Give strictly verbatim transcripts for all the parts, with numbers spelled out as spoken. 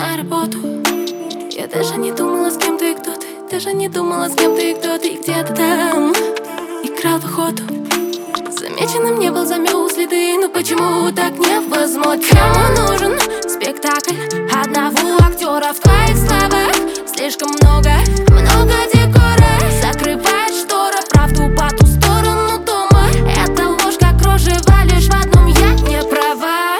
на работу. Я даже не думала, с кем ты и кто ты. Даже не думала, с кем ты и кто ты. И где-то там играл в охоту. Замеченным не был, замел следы. Но почему так невозможно? Кому нужен спектакль одного актера? В твоих словах слишком много, много декора. Закрывает штора, правду по ту сторону дома. Это ложь, как кружево, лишь в одном я не права.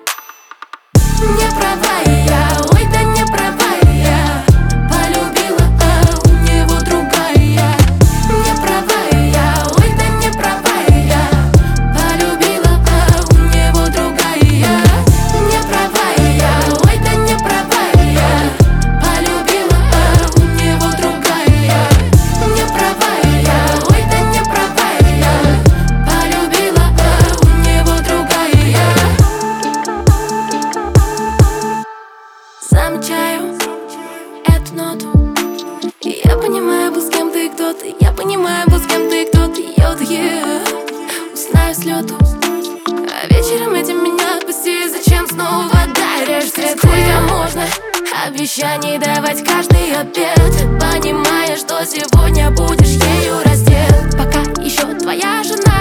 Не права я, ой, да не права я. Полюбила, а у него другая. Не права я, ой, да не права я. Полюбила, а у него другая. Не права я, ой, да не права я. Полюбила, а у него другая. Не права я, ой, да не права я. Полюбила, а у него другая. Замечаю эту ноту, и я понимаю, был с кем ты и кто ты. Я понимаю, был с кем ты и кто ты. Я yeah. Узнаю с лету, а вечером этим меня отпусти. Зачем снова даришь цветы? Сколько можно обещаний давать каждый обед, понимая, что сегодня будешь ею раздет. Пока еще твоя жена.